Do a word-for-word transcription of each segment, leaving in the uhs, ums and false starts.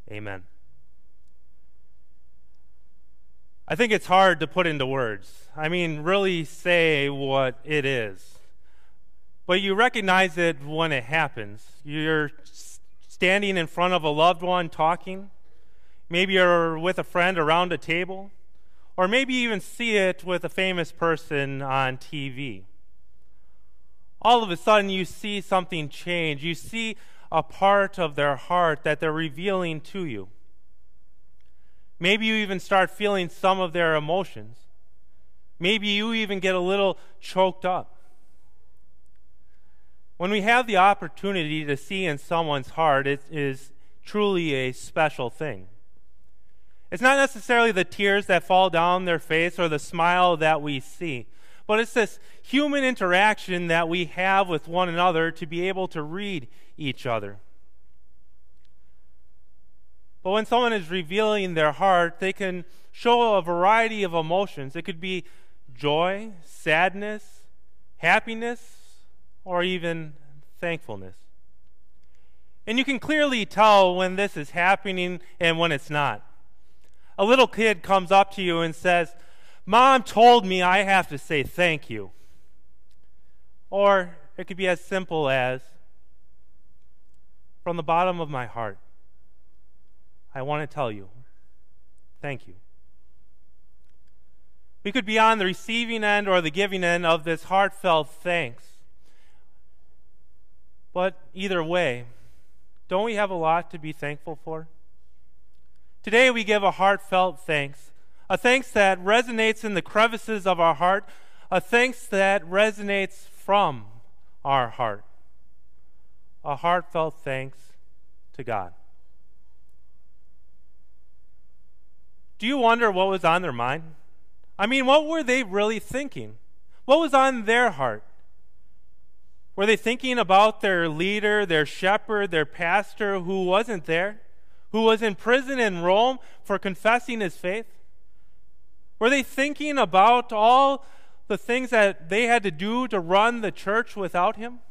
Amen. I think it's hard to put into words. I mean, really say what it is. But you recognize it when it happens. You're standing in front of a loved one talking. Maybe you're with a friend around a table. Or maybe you even see it with a famous person on T V. All of a sudden you see something change. You see a part of their heart that they're revealing to you. Maybe you even start feeling some of their emotions. Maybe you even get a little choked up. When we have the opportunity to see in someone's heart, it is truly a special thing. It's not necessarily the tears that fall down their face or the smile that we see, but it's this human interaction that we have with one another to be able to read each other. But when someone is revealing their heart, they can show a variety of emotions. It could be joy, sadness, happiness, or even thankfulness. And you can clearly tell when this is happening and when it's not. A little kid comes up to you and says, "Mom told me I have to say thank you." Or it could be as simple as, "From the bottom of my heart, I want to tell you, thank you." We could be on the receiving end or the giving end of this heartfelt thanks. But either way, don't we have a lot to be thankful for? Today we give a heartfelt thanks, a thanks that resonates in the crevices of our heart, a thanks that resonates from our heart, a heartfelt thanks to God. Do you wonder what was on their mind? I mean, what were they really thinking? What was on their heart? Were they thinking about their leader, their shepherd, their pastor who wasn't there, who was in prison in Rome for confessing his faith? Were they thinking about all the things that they had to do to run the church without him?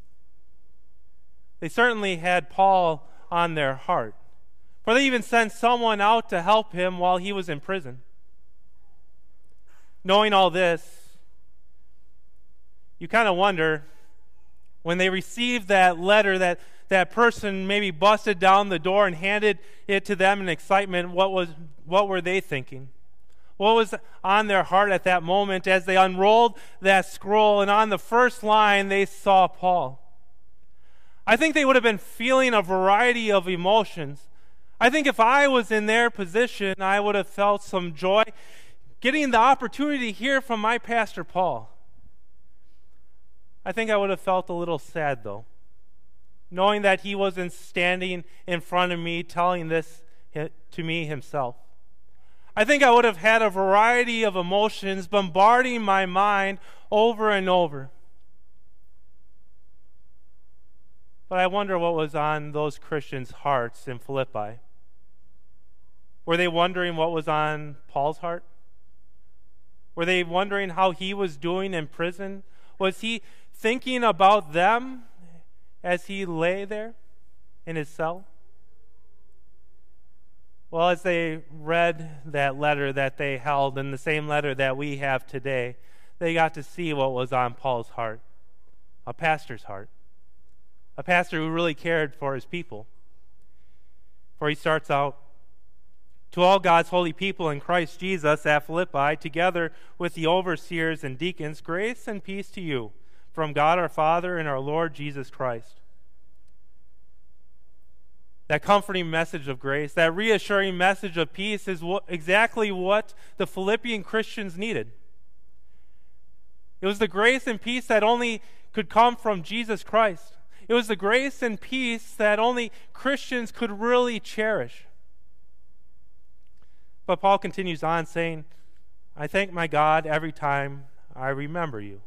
They certainly had Paul on their heart. For they even sent someone out to help him while he was in prison. Knowing all this, you kind of wonder, when they received that letter, that that person maybe busted down the door and handed it to them in excitement, what was what were they thinking? What was on their heart at that moment as they unrolled that scroll, and on the first line they saw Paul? I think they would have been feeling a variety of emotions. I think if I was in their position, I would have felt some joy getting the opportunity to hear from my pastor, Paul. I think I would have felt a little sad, though, knowing that he wasn't standing in front of me telling this to me himself. I think I would have had a variety of emotions bombarding my mind over and over. But I wonder what was on those Christians' hearts in Philippi. Were they wondering what was on Paul's heart? Were they wondering how he was doing in prison? Was he thinking about them as he lay there in his cell? Well, as they read that letter that they held, in the same letter that we have today, they got to see what was on Paul's heart, a pastor's heart, a pastor who really cared for his people. For he starts out, "To all God's holy people in Christ Jesus at Philippi, together with the overseers and deacons, grace and peace to you from God our Father and our Lord Jesus Christ." That comforting message of grace, that reassuring message of peace is what, exactly what the Philippian Christians needed. It was the grace and peace that only could come from Jesus Christ. It was the grace and peace that only Christians could really cherish. But Paul continues on saying, "I thank my God every time I remember you."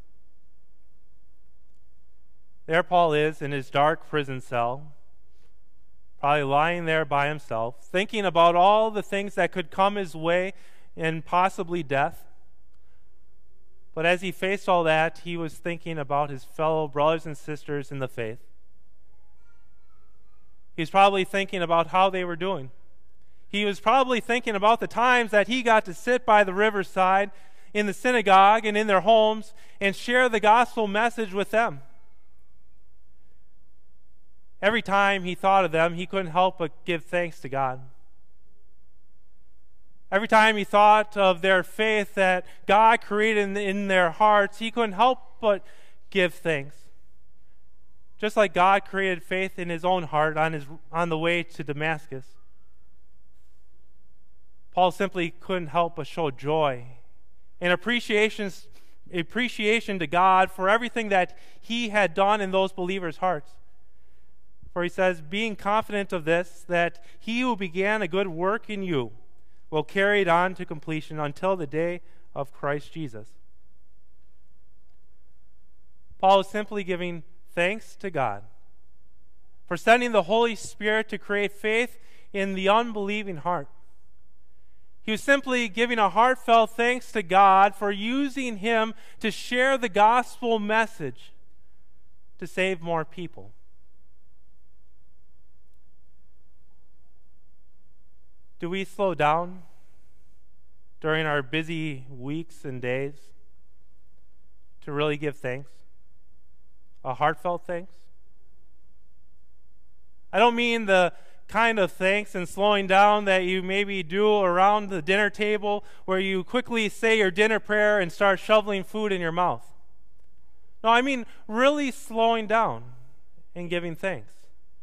There Paul is in his dark prison cell, probably lying there by himself, thinking about all the things that could come his way and possibly death. But as he faced all that, he was thinking about his fellow brothers and sisters in the faith. He's probably thinking about how they were doing, He was probably thinking about the times that he got to sit by the riverside in the synagogue and in their homes and share the gospel message with them. Every time he thought of them, he couldn't help but give thanks to God. Every time he thought of their faith that God created in, in their hearts, he couldn't help but give thanks. Just like God created faith in his own heart on, his, on the way to Damascus. Paul simply couldn't help but show joy and appreciation, appreciation to God for everything that he had done in those believers' hearts. For he says, being confident of this, that he who began a good work in you will carry it on to completion until the day of Christ Jesus. Paul is simply giving thanks to God for sending the Holy Spirit to create faith in the unbelieving heart. He was simply giving a heartfelt thanks to God for using him to share the gospel message to save more people. Do we slow down during our busy weeks and days to really give thanks? A heartfelt thanks? I don't mean the kind of thanks and slowing down that you maybe do around the dinner table where you quickly say your dinner prayer and start shoveling food in your mouth. No, I mean really slowing down and giving thanks.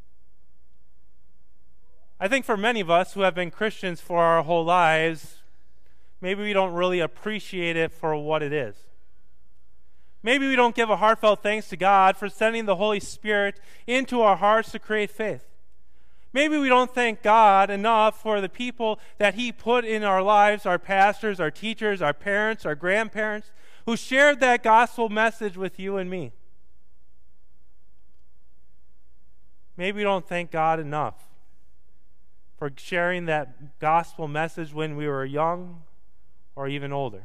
I think for many of us who have been Christians for our whole lives, maybe we don't really appreciate it for what it is. Maybe we don't give a heartfelt thanks to God for sending the Holy Spirit into our hearts to create faith. Maybe we don't thank God enough for the people that he put in our lives, our pastors, our teachers, our parents, our grandparents, who shared that gospel message with you and me. Maybe we don't thank God enough for sharing that gospel message when we were young or even older.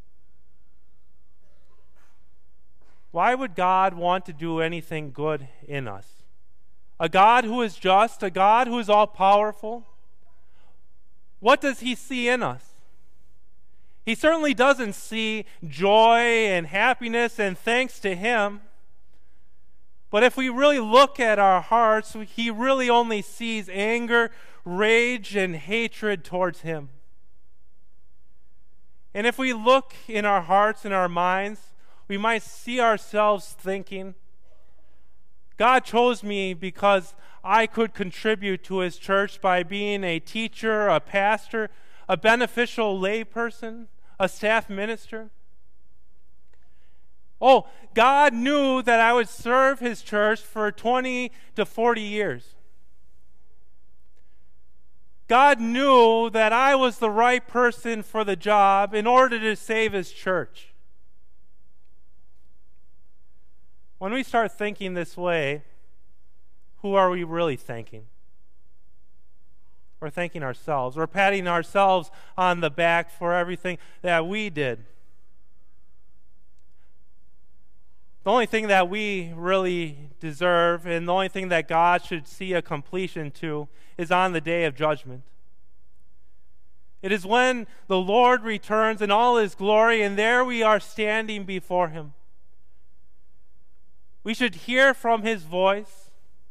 Why would God want to do anything good in us? A God who is just, a God who is all-powerful. What does he see in us? He certainly doesn't see joy and happiness and thanks to him. But if we really look at our hearts, he really only sees anger, rage, and hatred towards him. And if we look in our hearts and our minds, we might see ourselves thinking, God chose me because I could contribute to his church by being a teacher, a pastor, a beneficial layperson, a staff minister. Oh, God knew that I would serve his church for twenty to forty years. God knew that I was the right person for the job in order to save his church. When we start thinking this way, who are we really thanking? We're thanking ourselves. We're patting ourselves on the back for everything that we did. The only thing that we really deserve and the only thing that God should see a completion to is on the day of judgment. It is when the Lord returns in all his glory, and there we are standing before him. We should hear from his voice.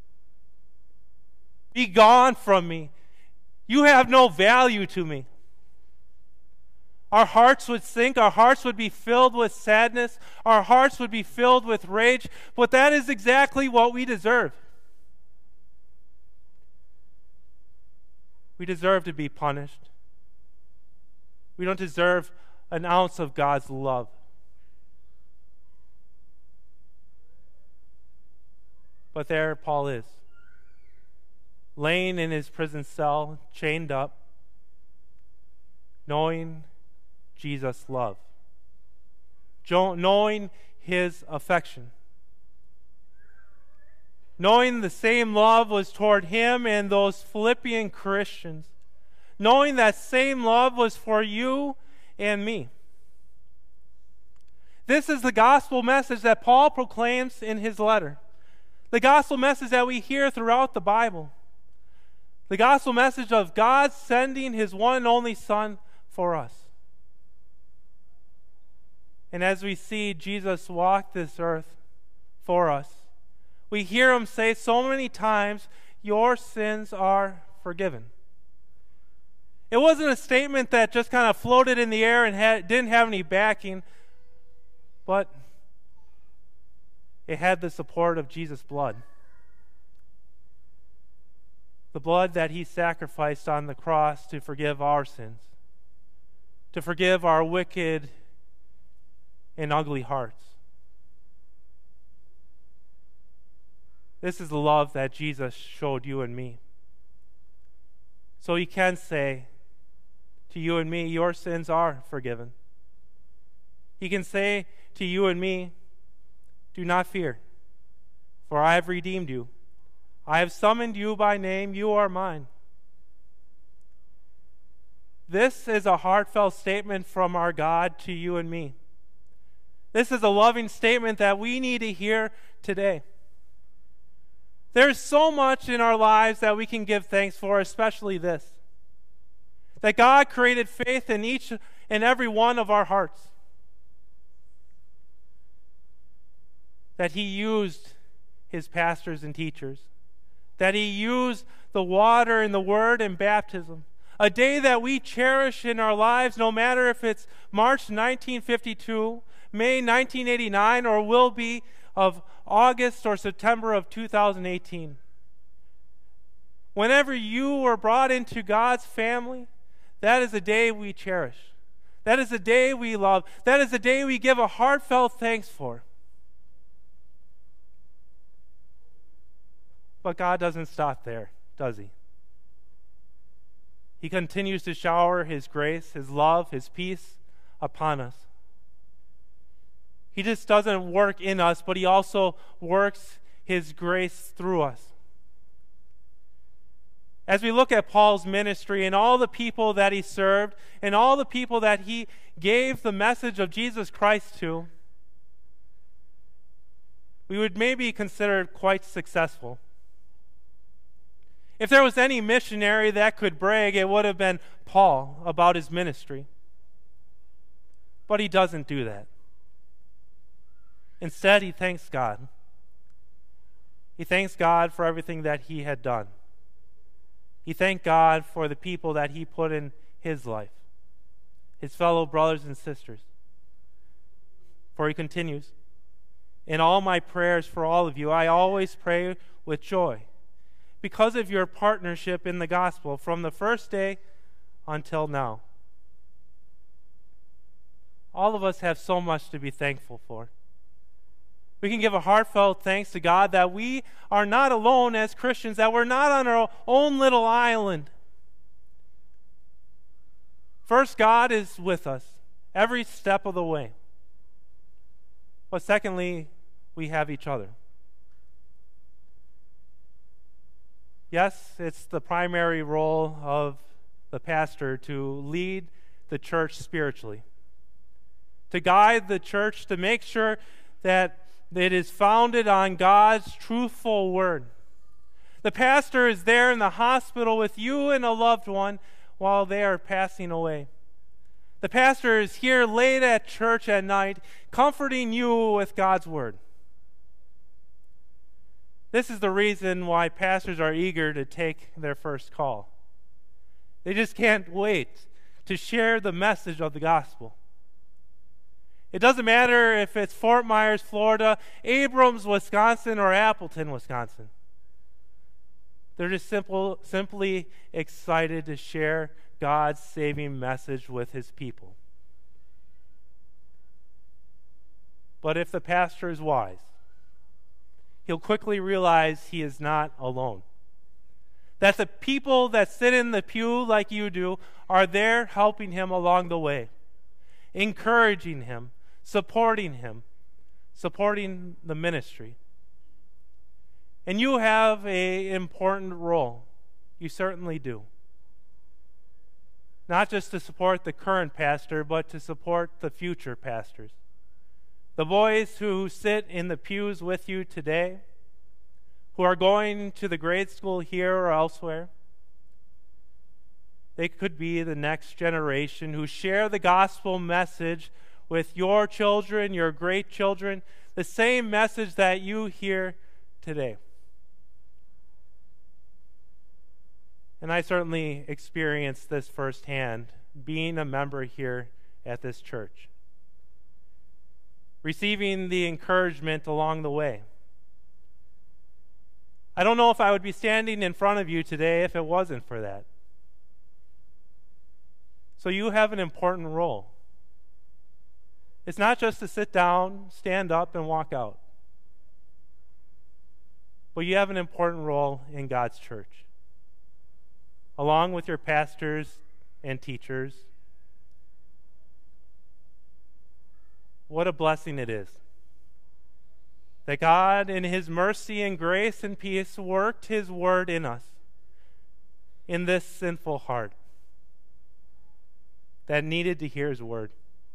Be gone from me. You have no value to me. Our hearts would sink. Our hearts would be filled with sadness. Our hearts would be filled with rage. But that is exactly what we deserve. We deserve to be punished. We don't deserve an ounce of God's love. But there Paul is, laying in his prison cell, chained up, knowing Jesus' love, knowing his affection, knowing the same love was toward him and those Philippian Christians, knowing that same love was for you and me. This is the gospel message that Paul proclaims in his letter. The gospel message that we hear throughout the Bible. The gospel message of God sending his one and only Son for us. And as we see Jesus walk this earth for us, we hear him say so many times, your sins are forgiven. It wasn't a statement that just kind of floated in the air and had, didn't have any backing, but it had the support of Jesus' blood. The blood that he sacrificed on the cross to forgive our sins, to forgive our wicked and ugly hearts. This is the love that Jesus showed you and me. So he can say to you and me, your sins are forgiven. He can say to you and me, do not fear, for I have redeemed you. I have summoned you by name, you are mine. This is a heartfelt statement from our God to you and me. This is a loving statement that we need to hear today. There's so much in our lives that we can give thanks for, especially this. That God created faith in each and every one of our hearts. That he used his pastors and teachers. That he used the water and the word in baptism. A day that we cherish in our lives, no matter if it's March nineteen fifty-two, May nineteen eighty-nine, or will be of August or September of two thousand eighteen. Whenever you were brought into God's family, that is a day we cherish. That is a day we love. That is a day we give a heartfelt thanks for. But God doesn't stop there, does he? He continues to shower his grace, his love, his peace upon us. He just doesn't work in us, but he also works his grace through us. As we look at Paul's ministry and all the people that he served and all the people that he gave the message of Jesus Christ to, we would maybe consider quite successful. If there was any missionary that could brag, it would have been Paul about his ministry. But he doesn't do that. Instead, he thanks God. He thanks God for everything that he had done. He thanked God for the people that he put in his life, his fellow brothers and sisters. For he continues, in all my prayers for all of you, I always pray with joy because of your partnership in the gospel from the first day until now. All of us have so much to be thankful for. We can give a heartfelt thanks to God that we are not alone as Christians, that we're not on our own little island. First, God is with us every step of the way. But secondly, we have each other. Yes, it's the primary role of the pastor to lead the church spiritually, to guide the church, to make sure that it is founded on God's truthful word. The pastor is there in the hospital with you and a loved one while they are passing away. The pastor is here late at church at night, comforting you with God's word. This is the reason why pastors are eager to take their first call. They just can't wait to share the message of the gospel. It doesn't matter if it's Fort Myers, Florida, Abrams, Wisconsin, or Appleton, Wisconsin. They're just simple, simply excited to share God's saving message with his people. But if the pastor is wise, he'll quickly realize he is not alone. That the people that sit in the pew like you do are there helping him along the way, encouraging him, supporting him, supporting the ministry. And you have an important role. You certainly do. Not just to support the current pastor, but to support the future pastors. The boys who sit in the pews with you today, who are going to the grade school here or elsewhere, They could be the next generation who share the gospel message with your children, your great children, the same message that you hear today. And I certainly experienced this firsthand, being a member here at this church, receiving the encouragement along the way. I don't know if I would be standing in front of you today if it wasn't for that. So you have an important role. It's not just to sit down, stand up, and walk out. But you have an important role in God's church, along with your pastors and teachers. What a blessing it is that God, in His mercy and grace and peace, worked His word in us, in this sinful heart that needed to hear His word.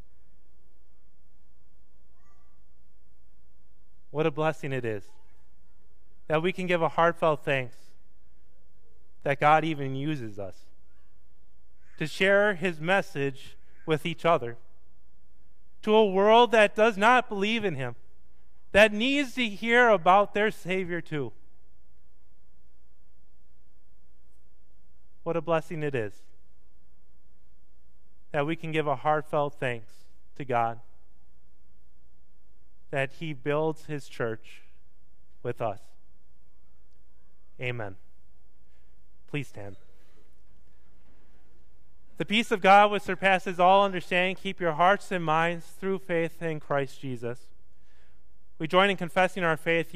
What a blessing it is that we can give a heartfelt thanks that God even uses us to share His message with each other, to a world that does not believe in Him, that needs to hear about their Savior too. What a blessing it is that we can give a heartfelt thanks to God that He builds His church with us. Amen. Please stand. The peace of God which surpasses all understanding, keep your hearts and minds through faith in Christ Jesus. We join in confessing our faith